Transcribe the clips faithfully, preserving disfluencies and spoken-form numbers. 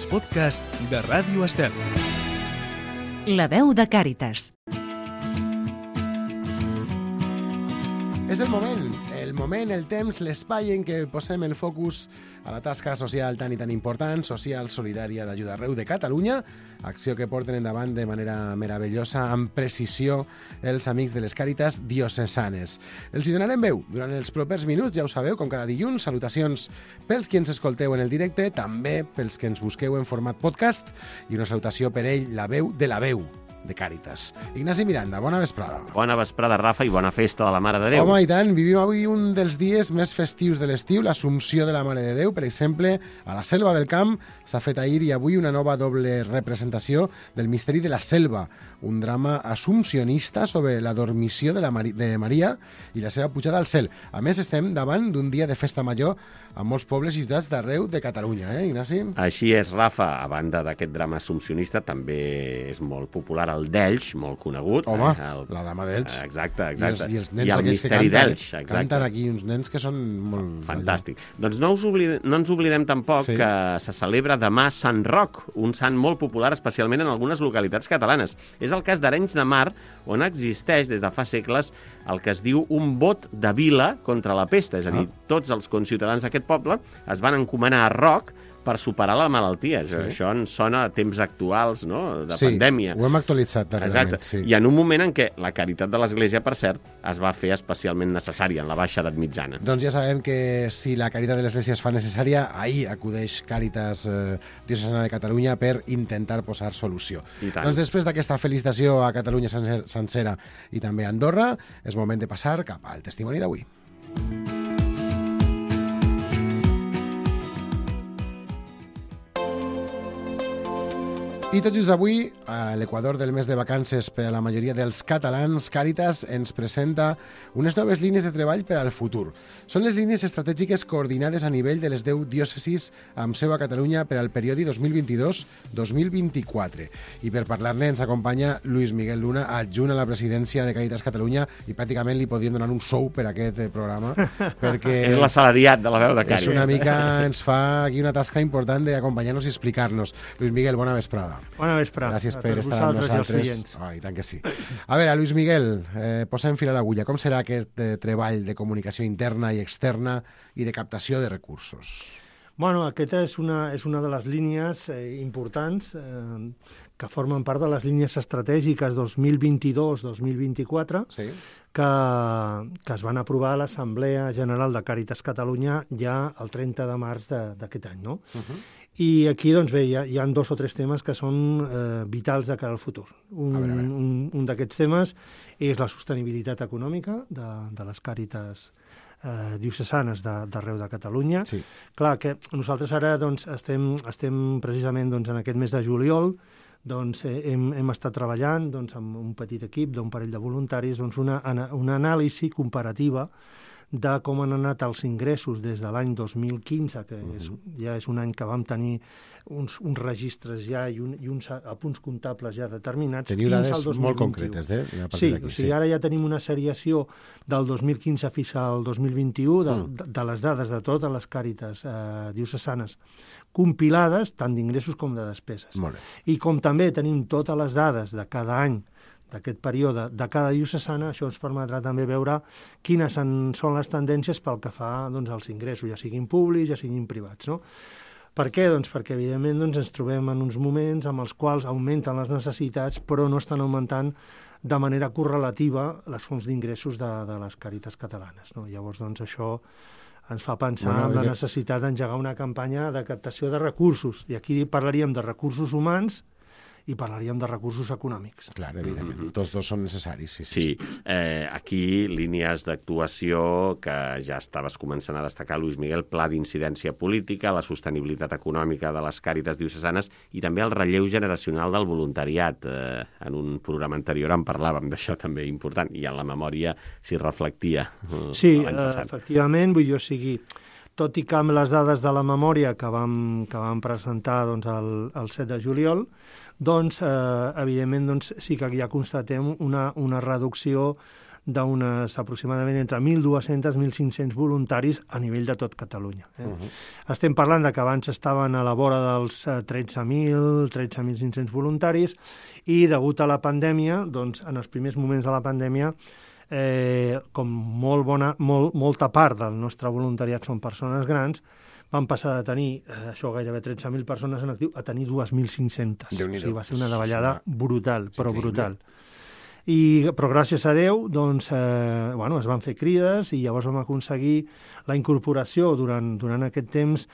els podcasts de Ràdio Estel. La veu de Càritas. És el moment, el moment, el temps, l'espai en què posem el focus a la tasca social tan i tan important, social, solidària d'Ajuda Arreu de Catalunya, acció que porten endavant de manera meravellosa, amb precisió, els amics de les Càritas diocesanes. Els hi donarem veu durant els propers minuts, ja ho sabeu, com cada dilluns. Salutacions pels qui ens escolteu en el directe, també pels que ens busqueu en format podcast, i una salutació per ell, la veu de la veu de Càritas. Ignasi Miranda, bona vesprada. Bona vesprada, Rafa, i bona festa de la Mare de Déu. Home, i tant, vivim avui un dels dies més festius de l'estiu, l'Assumpció de la Mare de Déu. Per exemple, a la Selva del Camp s'ha fet ahir i avui una nova doble representació del Misteri de la Selva, un drama assumpcionista sobre la dormició de, la Mari de Maria i la seva pujada al cel. A més, estem davant d'un dia de festa major a molts pobles i ciutats d'arreu de Catalunya, eh, Ignasi? Així és, Rafa. A banda d'aquest drama assumpcionista, també és molt popular el d'Elx, molt conegut. Home, eh, el... la dama d'Elx. Exacte, exacte. I els, i els nens I el aquests que misteri canten, d'Elx, exacte. canten aquí uns nens que són molt... Fantàstic. Allò. Doncs no, us oblidem, no ens oblidem tampoc sí. que se celebra demà Sant Roc, un sant molt popular, especialment en algunes localitats catalanes. És el cas d'Arenys de Mar, on existeix des de fa segles el que es diu un vot de vila contra la pesta. És a dir, ah. tots els conciutadans d'aquest poble es van encomanar a Roc per superar la malaltia. Sí. Això ens sona a temps actuals, no?, de sí, pandèmia. Ho hem actualitzat darrerament. Exacte. Sí. I en un moment en què la caritat de l'Església, per cert, es va fer especialment necessària en la baixa edat mitjana. Doncs ja sabem que si la caritat de l'Església es fa necessària, ahir acudeix Càritas eh, Diocesana de Catalunya per intentar posar solució. Doncs després d'aquesta felicitació a Catalunya sencera i també a Andorra, és moment de passar cap al testimoni d'avui. I tot just avui, a l'equador del mes de vacances per a la majoria dels catalans, Càritas ens presenta unes noves línies de treball per al futur. Són les línies estratègiques coordinades a nivell de les deu diòcesis amb seu a Catalunya per al període dos mil vint-i-dos dos mil vint-i-quatre. I per parlar-ne ens acompanya Luis Miguel Luna, adjunt a la presidència de Càritas Catalunya, i pràcticament li podríem donar un sou per a aquest programa, perquè... és l'assalariat de la veu de Càritas. És una mica, ens fa aquí una tasca important d'acompanyar-nos i explicar-nos. Luis Miguel, bona vesprada. Bona vesprada. Gràcies per estar amb nosaltres. Oh, i tant que sí. A veure, Luis Miguel, eh, posem fil a l'agulla. Com serà aquest eh, treball de comunicació interna i externa i de captació de recursos? Bueno, aquesta és una, és una de les línies eh, importants eh, que formen part de les línies estratègiques dos mil vint-i-dos dos mil vint-i-quatre, sí. que, que es van aprovar a l'Assemblea General de Càritas Catalunya ja el trenta de març d'aquest any, no? Uh-huh. I aquí, doncs bé, hi ha, hi ha dos o tres temes que són eh, vitals de cara al futur. Un, a veure, a veure. un, un d'aquests temes és la sostenibilitat econòmica de, de les Càritas eh, diocesanes d'arreu de, de Catalunya. Sí. Clar, que nosaltres ara doncs, estem, estem precisament doncs, en aquest mes de juliol, doncs, eh, hem, hem estat treballant doncs, amb un petit equip d'un parell de voluntaris doncs, una, una anàlisi comparativa de com han anat els ingressos des de l'any dos mil quinze, que és, ja és un any que vam tenir uns, uns registres ja i, un, i uns apunts comptables ja determinats. Teniu dades molt concretes, eh? Sí, o sigui, sí. Ara ja tenim una seriació del dos mil quinze fins al dos mil vint-i-u de, mm. de, de les dades de totes les Càritas eh, diocesanes compilades, tant d'ingressos com de despeses. Molt bé. I com també tenim totes les dades de cada any d'aquest període de cada diocesana, això ens permetrà també veure quines són les tendències pel que fa doncs, als ingressos, ja siguin públics, ja siguin privats. No? Per què? Doncs perquè, evidentment, doncs, ens trobem en uns moments amb els quals augmenten les necessitats, però no estan augmentant de manera correlativa les fonts d'ingressos de, de les Càritas catalanes. No? Llavors, doncs, això ens fa pensar bueno, en la necessitat d'engegar una campanya de captació de recursos. I aquí parlaríem de recursos humans i parlaríem de recursos econòmics. Clar, evidentment. Mm-hmm. Tots dos són necessaris. Sí, sí. sí. Eh, aquí línies d'actuació que ja estaves començant a destacar, Luis Miguel, pla d'incidència política, la sostenibilitat econòmica de les Càritas diocesanes i també el relleu generacional del voluntariat. Eh, en un programa anterior en parlàvem d'això també important i en la memòria s'hi reflectia. Eh, sí, eh, efectivament, vull dir, o sigui, tot i que amb les dades de la memòria que vam, que vam presentar doncs, el, el set de juliol, doncs, eh, evidentment, doncs, sí que ja constatem una, una reducció d'unes aproximadament entre mil dos-cents i mil cinc-cents voluntaris a nivell de tot Catalunya. Eh? Uh-huh. Estem parlant de que abans estaven a la vora dels tretze mil, tretze mil cinc-cents voluntaris, i degut a la pandèmia, doncs, en els primers moments de la pandèmia, eh, com molt bona, molt, molta part del nostre voluntariat són persones grans, van passar de tenir, eh, això gairebé tretze mil persones en actiu, a tenir dos mil cinc-centes. O sigui, va ser una davallada brutal, però brutal. I, però gràcies a Déu doncs, eh, bueno, es van fer crides i llavors vam aconseguir la incorporació durant, durant aquest temps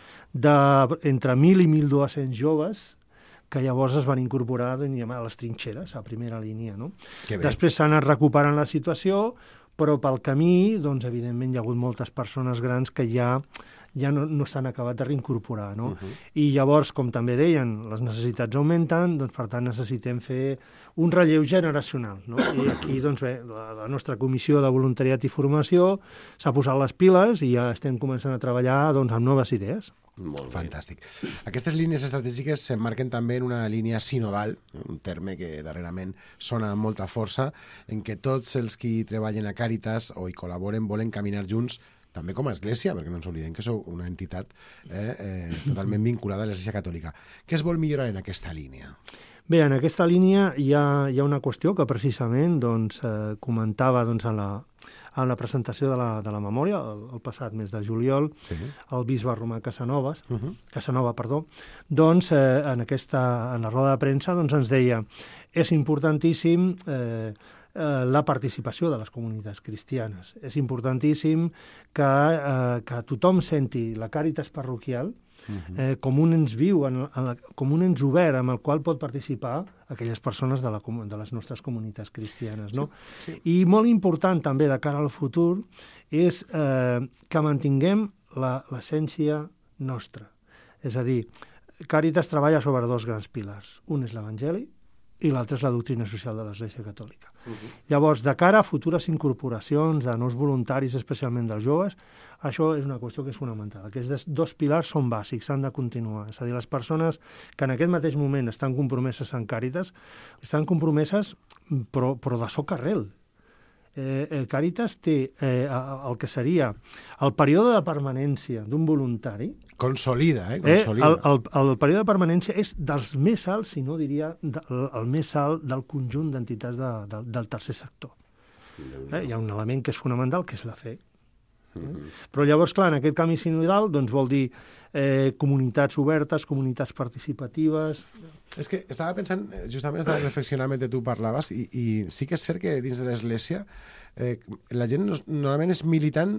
d'entre mil i mil dos-cents joves que llavors es van incorporar a les trinxeres, a primera línia. No? Després s'ha anat recuperant la situació, però pel camí, doncs, evidentment, hi ha hagut moltes persones grans que ja ja no, no s'han acabat de reincorporar, no? Uh-huh. I llavors, com també deien, les necessitats augmenten, doncs per tant necessitem fer un relleu generacional, no? I aquí, doncs bé, la, la nostra comissió de voluntariat i formació s'ha posat les piles i ja estem començant a treballar, doncs, amb noves idees. Molt fantàstic. Aquestes línies estratègiques s'emmarquen també en una línia sinodal, un terme que darrerament sona amb molta força, en què tots els qui treballen a Càritas o hi col·laboren volen caminar junts també com a església, perquè no ens oblidem que sou una entitat eh, eh, totalment vinculada a l'Església Catòlica. Què es vol millorar en aquesta línia? Bé, en aquesta línia hi ha, hi ha una qüestió que precisament doncs, eh, comentava doncs, en, la, en la presentació de la, de la memòria, el, el passat mes de juliol, sí. El bisbe Romà Casanovas, uh-huh. Casanova, perdó, doncs eh, en, aquesta, en la roda de premsa doncs, ens deia és importantíssim eh, la participació de les comunitats cristianes. És importantíssim que, eh, que tothom senti la Càritas parroquial eh, com un ens viu, en, en la, com un ens obert amb el qual pot participar aquelles persones de, la, de les nostres comunitats cristianes. No? Sí, sí. I molt important també de cara al futur és eh, que mantinguem l'essència nostra. És a dir, Càritas treballa sobre dos grans pilars. Un és l'Evangeli i l'altre és la doctrina social de l'Església Catòlica. Uh-huh. Llavors, de cara a futures incorporacions de nous voluntaris, especialment dels joves, això és una qüestió que és fonamental. Aquests dos pilars són bàsics, s'han de continuar. És a dir, les persones que en aquest mateix moment estan compromeses en Càritas, estan compromeses però, però de soc arrel. Eh, eh, Càritas té eh, el que seria el període de permanència d'un voluntari. Consolida, eh? Consolida. Eh, el, el, el període de permanència és dels més alts, si no diria de, el, el més alt del conjunt d'entitats de, de, del tercer sector. Eh, hi ha un element que és fonamental, que és la fe. Mm-hmm. Però llavors, clar, en aquest canvi sinodal doncs, vol dir eh, comunitats obertes, comunitats participatives. És que estava pensant, justament estava reflexionant mentre tu parlaves, i, i sí que és cert que dins de l'Església eh, la gent no, normalment és militant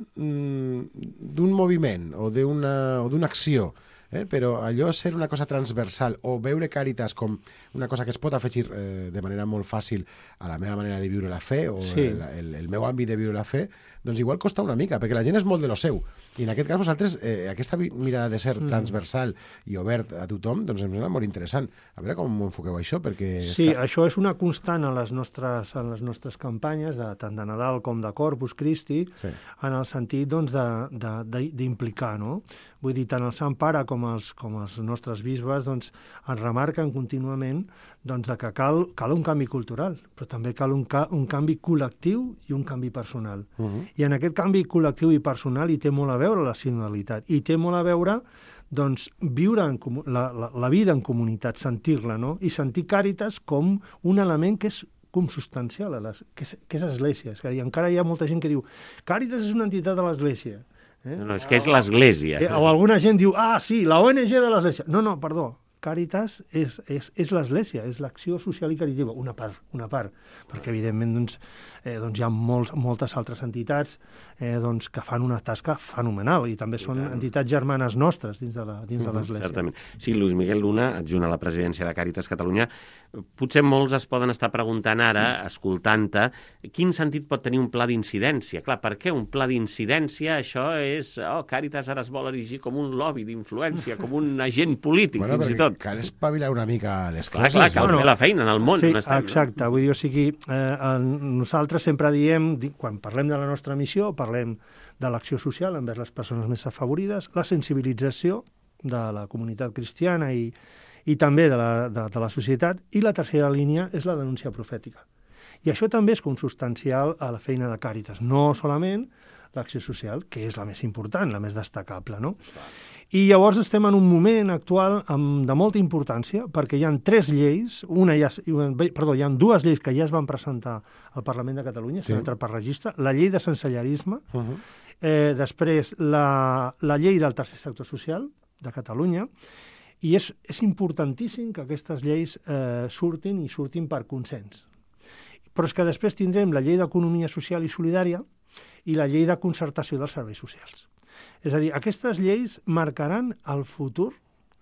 mm, d'un moviment o d'una acció, eh? Però allò ser una cosa transversal o veure Càritas com una cosa que es pot afegir eh, de manera molt fàcil a la meva manera de viure la fe o sí. el, el, el meu àmbit de viure la fe, doncs igual costa una mica, perquè la gent és molt de lo seu. I en aquest cas vosaltres, eh, aquesta mirada de ser transversal i obert a tothom, doncs em sembla molt interessant. A veure com ho enfoqueu això, perquè... Sí, que... això és una constant en les nostres, en les nostres campanyes, de, tant de Nadal com de Corpus Christi, sí. En el sentit doncs, d'implicar, no? Vull dir, tant el Sant Pare com els, com els nostres bisbes doncs, ens remarquen contínuament doncs, que cal, cal un canvi cultural, però també cal un, ca, un canvi col·lectiu i un canvi personal. Uh-huh. I en aquest canvi col·lectiu i personal hi té molt a veure la sinodalitat, i té molt a veure doncs, viure en la, la, la vida en comunitat, sentir-la, no? I sentir Càritas com un element que és consubstancial, a les, que, és, que és Església. És que encara hi ha molta gent que diu Càritas és una entitat de l'Església. Eh? No, no, és que és l'Església. Eh, o alguna gent diu, ah, sí, la O N G de l'Església. No, no, perdó. Càritas és, és, és l'Església, és l'acció social i caritativa, una part, una part, perquè evidentment doncs, eh, doncs hi ha molts, moltes altres entitats eh, doncs, que fan una tasca fenomenal i també són entitats germanes nostres dins de la, dins de l'Església. Certament. Sí, Luis Miguel Luna, adjunt a la presidència de Càritas Catalunya, potser molts es poden estar preguntant ara, escoltant-te, quin sentit pot tenir un pla d'incidència? Clar, per què un pla d'incidència? Això és, oh, Càritas ara es vol erigir com un lobby d'influència, com un agent polític, bueno, fins i tot. Cal espavilar una mica les clar, coses. Clar, cal no? fer la feina en el món. Sí, no estem, exacte. No? Vull dir, o sigui, eh, nosaltres sempre diem, quan parlem de la nostra missió, parlem de l'acció social envers les persones més afavorides, la sensibilització de la comunitat cristiana i, i també de la, de, de la societat, i la tercera línia és la denúncia profètica. I això també és consubstancial a la feina de Càritas, no solament l'acció social, que és la més important, la més destacable, no? I llavors estem en un moment actual amb, de molta importància, perquè hi ha tres lleis, una ja, perdó, hi ha dues lleis que ja es van presentar al Parlament de Catalunya, s'han sí. entrat per registre, la llei de sensellarisme, uh -huh. eh, després la, la llei del tercer sector social de Catalunya, i és, és importantíssim que aquestes lleis eh, surtin i surtin per consens. Però és que després tindrem la llei d'economia social i solidària i la llei de concertació dels serveis socials. És a dir, aquestes lleis marcaran el futur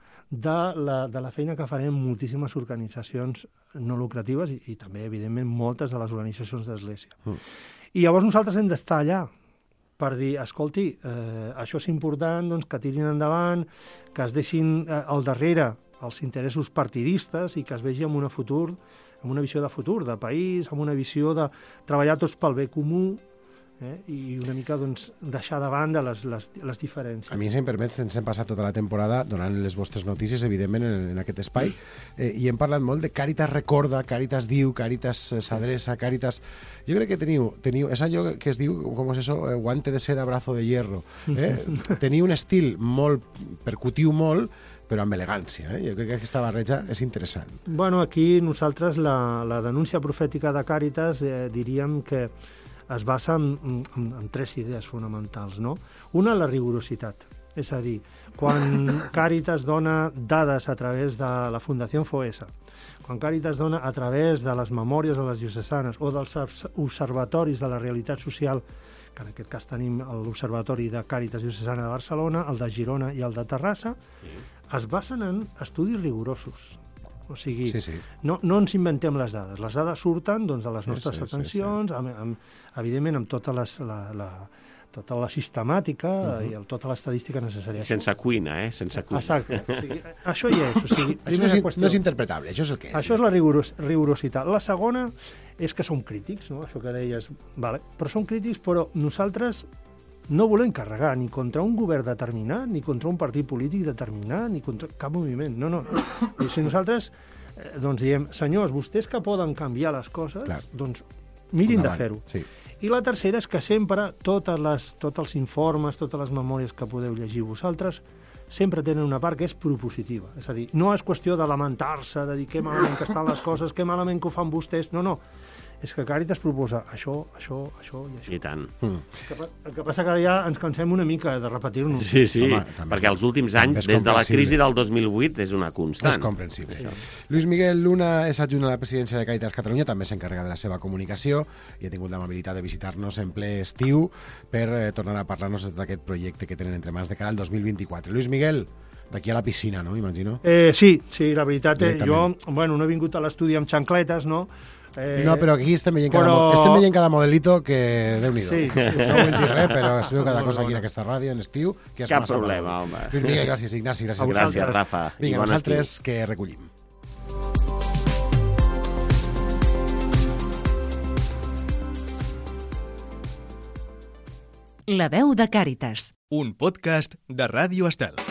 de la, de la feina que farem moltíssimes organitzacions no lucratives i, i també, evidentment, moltes de les organitzacions d'Església. Mm. I llavors nosaltres hem d'estar allà per dir, escolti, eh, això és important, doncs, que tirin endavant, que es deixin eh, al darrere els interessos partidistes i que es vegi amb una futur, amb una visió de futur, de país, amb una visió de treballar tots pel bé comú, Eh? i una mica doncs, deixar de banda les, les, les diferències. A mi, si em permets, ens hem passat tota la temporada donant les vostres notícies, evidentment, en, en aquest espai, eh, i hem parlat molt de Càritas recorda, Càritas diu, Càritas s'adreça, Càritas... Jo crec que teniu, teniu és allò que es diu, com és això, eh, guante de seda, brazo de hierro. Eh? Teniu un estil molt, percutiu molt, però amb elegància. Eh? Jo crec que aquesta barreja és interessant. Bueno, aquí nosaltres la, la denúncia profètica de Càritas eh, diríem que es basa en, en, en tres idees fonamentals, no? Una, la rigorositat. És a dir, quan Càritas dona dades a través de la Fundació Foessa, quan Càritas dona a través de les memòries de les diocesanes o dels observatoris de la realitat social, que en aquest cas tenim l'Observatori de Càritas Diocesana de Barcelona, el de Girona i el de Terrassa, sí. es basen en estudis rigorosos. O sigui, sí, sí. No, no ens inventem les dades. Les dades surten doncs, de les nostres sí, sí, atencions, sí, sí. Amb, amb, evidentment amb tota, les, la, la, tota la sistemàtica uh-huh. i el, tota l'estadística necessària. Sense cuina, eh? Sense cuina. Exacte. O sigui, això hi és. O sigui, això no és, qüestió, no és interpretable, això és el que és. Això és la rigoros, rigorositat. La segona és que som crítics, no? Això que deies, vale. Però som crítics, però nosaltres no volem carregar ni contra un govern determinat, ni contra un partit polític determinat, ni contra cap moviment. No, no. I si nosaltres eh, doncs diem, senyors, vostès que poden canviar les coses, clar. Doncs mirin Endavant. de fer-ho. Sí. I la tercera és que sempre totes les, tots els informes, totes les memòries que podeu llegir vosaltres, sempre tenen una part que és propositiva. És a dir, no és qüestió de lamentar-se, de dir que malament que estan les coses, que malament que ho fan vostès. No, no. És que Càritas proposa això, això, això i això. I tant. Mm. El que passa que ja ens cansem una mica de repetir-nos. Sí, sí, Home, perquè els últims anys, des de la crisi del dos mil vuit, és una constant. És comprensible. Sí. Luis Miguel Luna és adjunt a la presidència de Càritas Catalunya, també s'encarrega de la seva comunicació i ha tingut l'amabilitat de visitar-nos en ple estiu per eh, tornar a parlar-nos d'aquest projecte que tenen entre mans de cara al dos mil vint-i-quatre. Luis Miguel, d'aquí a la piscina, no? Imagino. Eh, sí, sí, la veritat, eh, jo bueno, no he vingut a l'estudi amb xancletes, no? Eh, no, però aquí estem veient, però... cada, estem veient cada modelito que Déu-n'hi-do. Sí, sí, sí. No vull dir res, però es veu cada cosa aquí en aquesta ràdio, en estiu, que és Cap massa problema, home. Lluís Miguel, gràcies, Ignasi, gràcies. Gràcies, Rafa. Vinga, nosaltres que recollim. La veu de Càritas. Un podcast de Ràdio Estel.